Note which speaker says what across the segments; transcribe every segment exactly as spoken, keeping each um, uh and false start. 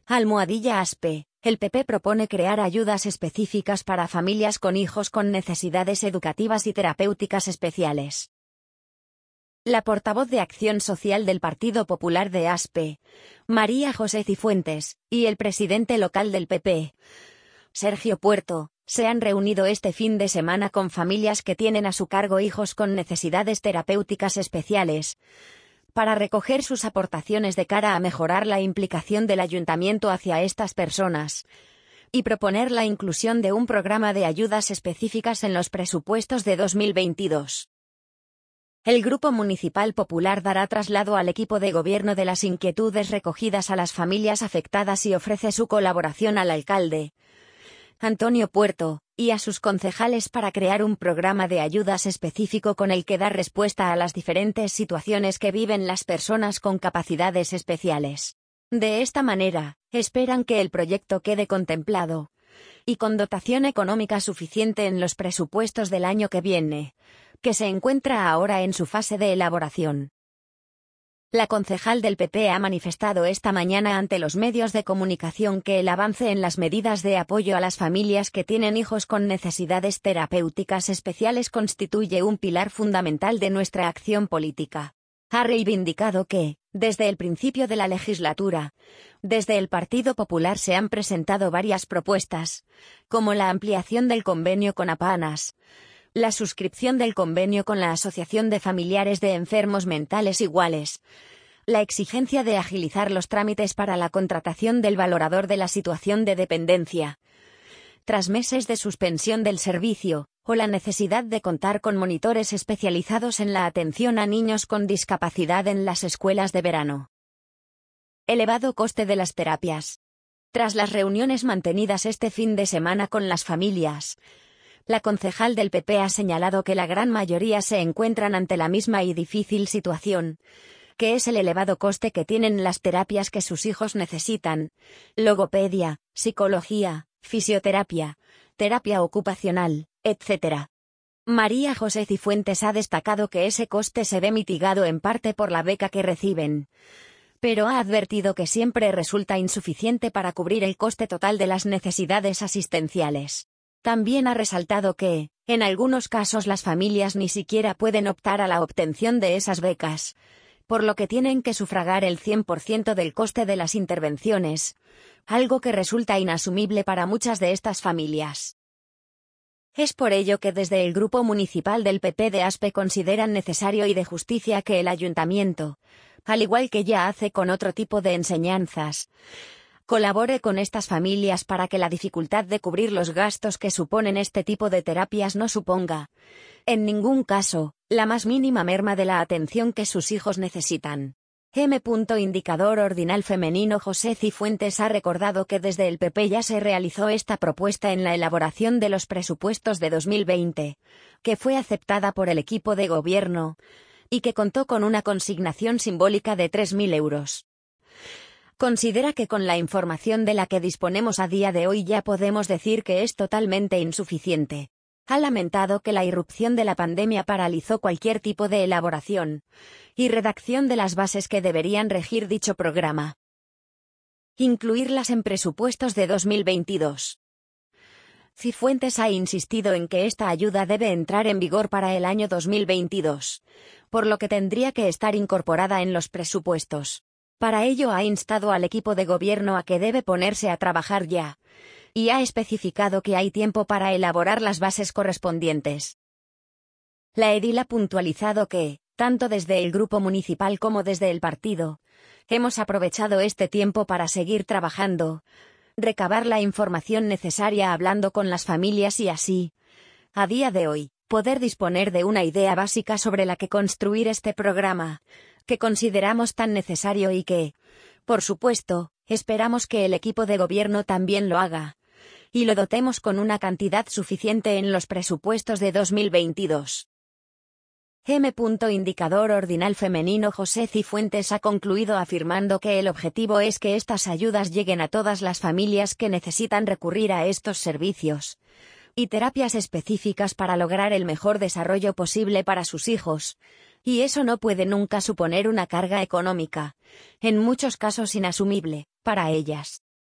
Speaker 1: Almohadilla ASPE. El P P propone crear ayudas específicas para familias con hijos con necesidades educativas y terapéuticas especiales. La portavoz de Acción Social del Partido Popular de ASPE, María José Cifuentes, y el presidente local del P P, Sergio Puerto, se han reunido este fin de semana con familias que tienen a su cargo hijos con necesidades terapéuticas especiales, para recoger sus aportaciones de cara a mejorar la implicación del ayuntamiento hacia estas personas, y proponer la inclusión de un programa de ayudas específicas en los presupuestos de dos mil veintidós. El Grupo Municipal Popular dará traslado al equipo de gobierno de las inquietudes recogidas a las familias afectadas y ofrece su colaboración al alcalde, Antonio Puerto, y a sus concejales para crear un programa de ayudas específico con el que dar respuesta a las diferentes situaciones que viven las personas con capacidades especiales. De esta manera, esperan que el proyecto quede contemplado, y con dotación económica suficiente en los presupuestos del año que viene, que se encuentra ahora en su fase de elaboración. La concejal del P P ha manifestado esta mañana ante los medios de comunicación que el avance en las medidas de apoyo a las familias que tienen hijos con necesidades terapéuticas especiales constituye un pilar fundamental de nuestra acción política. Ha reivindicado que, desde el principio de la legislatura, desde el Partido Popular se han presentado varias propuestas, como la ampliación del convenio con APANAS, la suscripción del convenio con la Asociación de Familiares de Enfermos Mentales Iguales, la exigencia de agilizar los trámites para la contratación del valorador de la situación de dependencia, tras meses de suspensión del servicio, o la necesidad de contar con monitores especializados en la atención a niños con discapacidad en las escuelas de verano. Elevado coste de las terapias. Tras las reuniones mantenidas este fin de semana con las familias, la concejal del P P ha señalado que la gran mayoría se encuentran ante la misma y difícil situación, que es el elevado coste que tienen las terapias que sus hijos necesitan: logopedia, psicología, fisioterapia, terapia ocupacional, etcétera. María José Cifuentes ha destacado que ese coste se ve mitigado en parte por la beca que reciben, pero ha advertido que siempre resulta insuficiente para cubrir el coste total de las necesidades asistenciales. También ha resaltado que, en algunos casos las familias ni siquiera pueden optar a la obtención de esas becas, por lo que tienen que sufragar el cien por ciento del coste de las intervenciones, algo que resulta inasumible para muchas de estas familias. Es por ello que desde el Grupo Municipal del P P de ASPE consideran necesario y de justicia que el ayuntamiento, al igual que ya hace con otro tipo de enseñanzas, colabore con estas familias para que la dificultad de cubrir los gastos que suponen este tipo de terapias no suponga, en ningún caso, la más mínima merma de la atención que sus hijos necesitan. M. Indicador Ordinal Femenino. José Cifuentes ha recordado que desde el P P ya se realizó esta propuesta en la elaboración de los presupuestos de dos mil veinte, que fue aceptada por el equipo de gobierno, y que contó con una consignación simbólica de tres mil euros. Considera que con la información de la que disponemos a día de hoy ya podemos decir que es totalmente insuficiente. Ha lamentado que la irrupción de la pandemia paralizó cualquier tipo de elaboración y redacción de las bases que deberían regir dicho programa. Incluirlas en presupuestos de dos mil veintidós. Cifuentes ha insistido en que esta ayuda debe entrar en vigor para el año dos mil veintidós, por lo que tendría que estar incorporada en los presupuestos. Para ello ha instado al equipo de gobierno a que debe ponerse a trabajar ya, y ha especificado que hay tiempo para elaborar las bases correspondientes. La edil ha puntualizado que, tanto desde el grupo municipal como desde el partido, hemos aprovechado este tiempo para seguir trabajando, recabar la información necesaria hablando con las familias y así, a día de hoy, poder disponer de una idea básica sobre la que construir este programa, que consideramos tan necesario y que, por supuesto, esperamos que el equipo de gobierno también lo haga, y lo dotemos con una cantidad suficiente en los presupuestos de dos mil veintidós. M. Indicador Ordinal Femenino. José Cifuentes ha concluido afirmando que el objetivo es que estas ayudas lleguen a todas las familias que necesitan recurrir a estos servicios y terapias específicas para lograr el mejor desarrollo posible para sus hijos, y eso no puede nunca suponer una carga económica, en muchos casos inasumible, para ellas.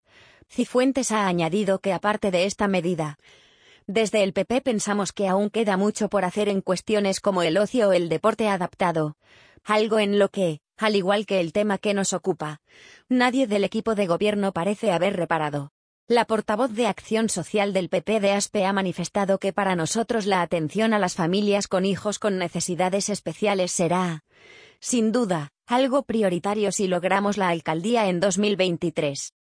Speaker 1: Cifuentes ha añadido que aparte de esta medida, desde el P P pensamos que aún queda mucho por hacer en cuestiones como el ocio o el deporte adaptado, algo en lo que, al igual que el tema que nos ocupa, nadie del equipo de gobierno parece haber reparado. La portavoz de Acción Social del P P de Aspe ha manifestado que para nosotros la atención a las familias con hijos con necesidades especiales será, sin duda, algo prioritario si logramos la alcaldía en dos mil veintitrés.